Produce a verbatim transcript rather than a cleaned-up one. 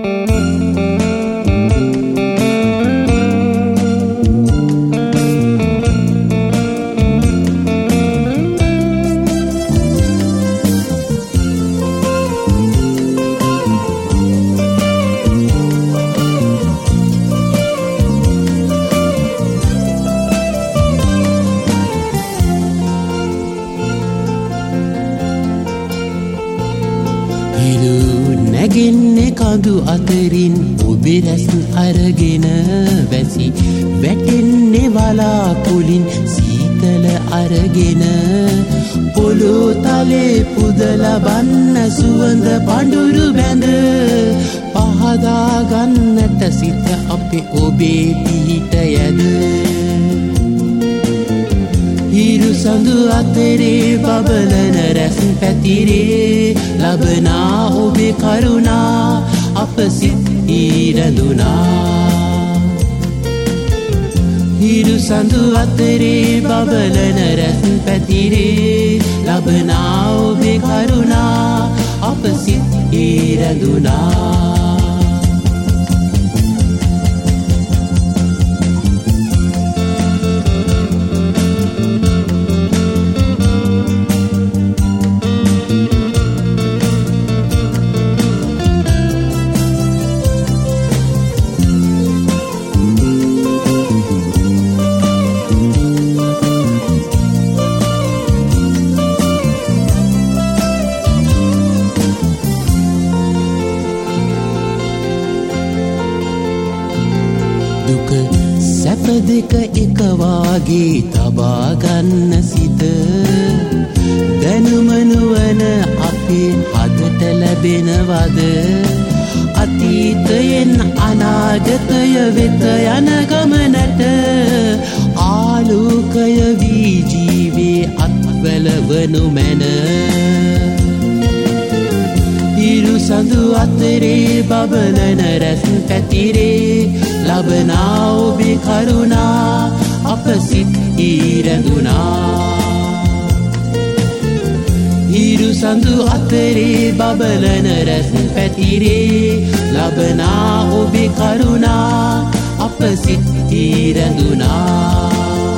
නැගෙන්නේ කඳු අතරින් ඔබේ රැස් අරගෙන වැසි වැටෙන්නේ වලාකුලින් සීතල අරගෙන පොළොතලේ පුදලා බන්න සුවඳ පඳුරු බැඳ පහදා ගන්නට සිත අපේ ඔබේ පිහිට යද හිරු සඳු අතරේ බබලන රැස් පැතිරේ ලබනා ඔබේ කරුණා අප සිත් ඊරඳුනා හිරු සඳු අතරේ බබලන රැස් පැතිරේ ලබනා ඔබේ කරුණා අප සිත් ඊරඳුනා දුක සැප දෙක එක වාගේ තබා ගන්න සිත දැනුම නුවණ අපේ හදට ලැබෙනවද අතීතයෙන් අනාගතය වෙත යන ගමනට ආලෝකය වී ජීවේ අත්වැළවනු මැන හිරු සඳු අතරේ බබලන රැස් පැතිරේ ලබනා ඔබේ කරුණා අප සිත් ඊරඳුනා හිරු සඳු අතරේ බබලන රැස් පැතිරේ ලබනා ඔබේ කරුණා අප සිත් ඊරඳුනා